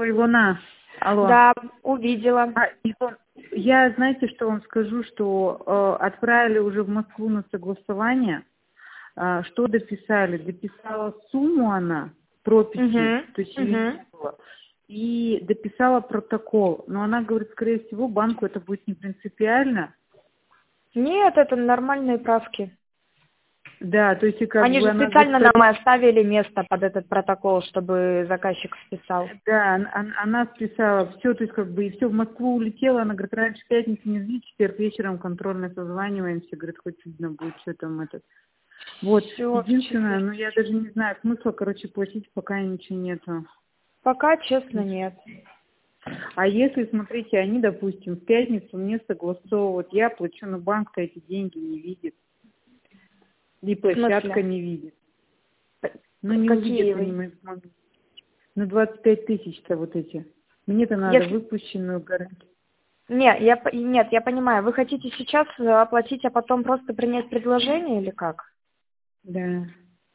Ой, Луна. Алло. Да, увидела. Я, знаете, что вам скажу, что отправили уже в Москву на согласование. Что дописали? Дописала сумму она, прописи, то есть ее не было. И дописала протокол. Но она говорит, скорее всего, банку это будет не принципиально. Нет, это нормальные правки. Да, то есть и как Они бы же она специально нам и оставили место под этот протокол, чтобы заказчик списал. Да, она списала все, то есть как бы и все, в Москву улетела, она говорит, раньше в пятницу не жди, четверг вечером контрольно созваниваемся, говорит, хоть видно будет, что там этот. Вот, Всё, единственное, ну я даже не знаю, смысла, короче, платить пока ничего нету. Пока, честно, нет. А если, смотрите, они, допустим, в пятницу мне согласовывают, я плачу, но банк-то эти деньги не видит. И площадка не видит. Ну не увидят они мои бумаги. Ну 25 тысяч-то вот эти. Мне-то надо выпущенную гарантию. Нет, я понимаю. Вы хотите сейчас оплатить, а потом просто принять предложение или как? Да.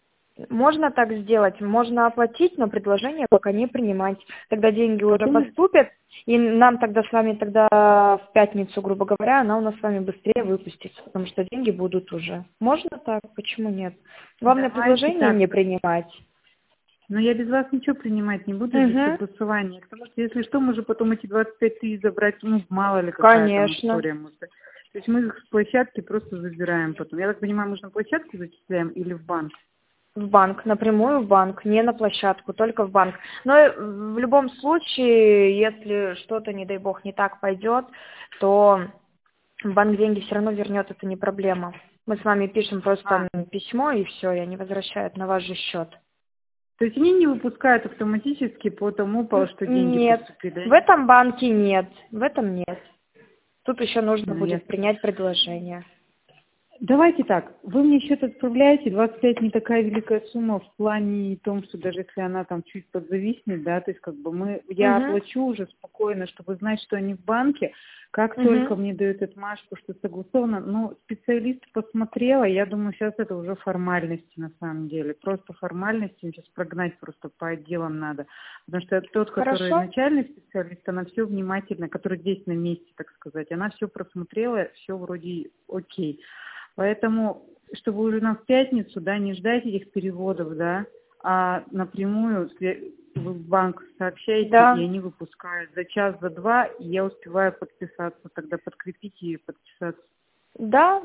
Можно так сделать, можно оплатить, но предложение пока не принимать. Тогда деньги уже поступят, и нам тогда с вами в пятницу, грубо говоря, она у нас с вами быстрее выпустится, потому что деньги будут уже. Можно так? Почему нет? Главное предложение не принимать. Но я без вас ничего принимать не буду без согласования. Потому что, если что, мы же потом эти 25 тысяч забрать, ну, мало ли какая там история может быть. То есть мы их с площадки просто забираем потом. Я так понимаю, мы же на площадку зачисляем или в банк? В банк, напрямую в банк, не на площадку, только в банк. Но в любом случае, если что-то, не дай бог, не так пойдет, то банк деньги все равно вернет, это не проблема. Мы с вами пишем просто письмо, и все, и они возвращают на ваш же счет. То есть они не выпускают автоматически по тому, что деньги поступили? Нет, в этом банке нет, в этом нет. Тут еще нужно будет принять предложение. Давайте так, вы мне счет отправляете, 25 не такая великая сумма в плане том, что даже если она там чуть подзависнет, да, то есть как бы я оплачу уже спокойно, чтобы знать, что они в банке, как только мне дают отмашку, что согласовано, ну, специалист посмотрела, я думаю, сейчас это уже формальности на самом деле, просто формальности, сейчас прогнать просто по отделам надо, потому что тот, который начальный специалист, она все внимательно, который здесь на месте, так сказать, она все просмотрела, все вроде окей. Поэтому, чтобы уже нам в пятницу, да, не ждать этих переводов, да, а напрямую в банк сообщаете, и они выпускают за час, за два, и я успеваю подписаться, тогда подкрепить и подписаться. Да,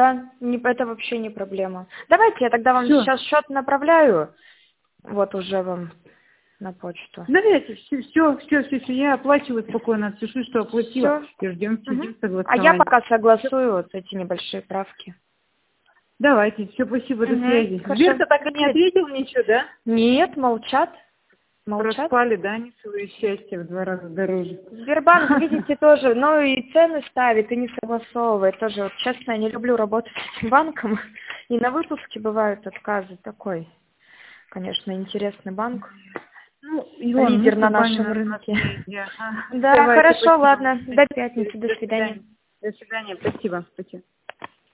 это вообще не проблема. Давайте я тогда вам сейчас счет направляю, вот уже вам на почту. Давайте, все, я оплачиваю спокойно, отпишу, что оплатила, и ждем согласования. А я пока согласую вот эти небольшие правки. Давайте, все, спасибо, до связи. Сбер-то так и не ответил ничего, да? Нет, молчат. Проспали, да, они свое счастье в 2 раза дороже. Сбербанк, видите, тоже, ну и цены ставит, и не согласовывает. Тоже, вот, честно, я не люблю работать с этим банком. И на выпуске бывают отказы. Такой, конечно, интересный банк. Ну, лидер на нашем рынке. Да, хорошо, ладно. До пятницы, до свидания. До свидания, спасибо.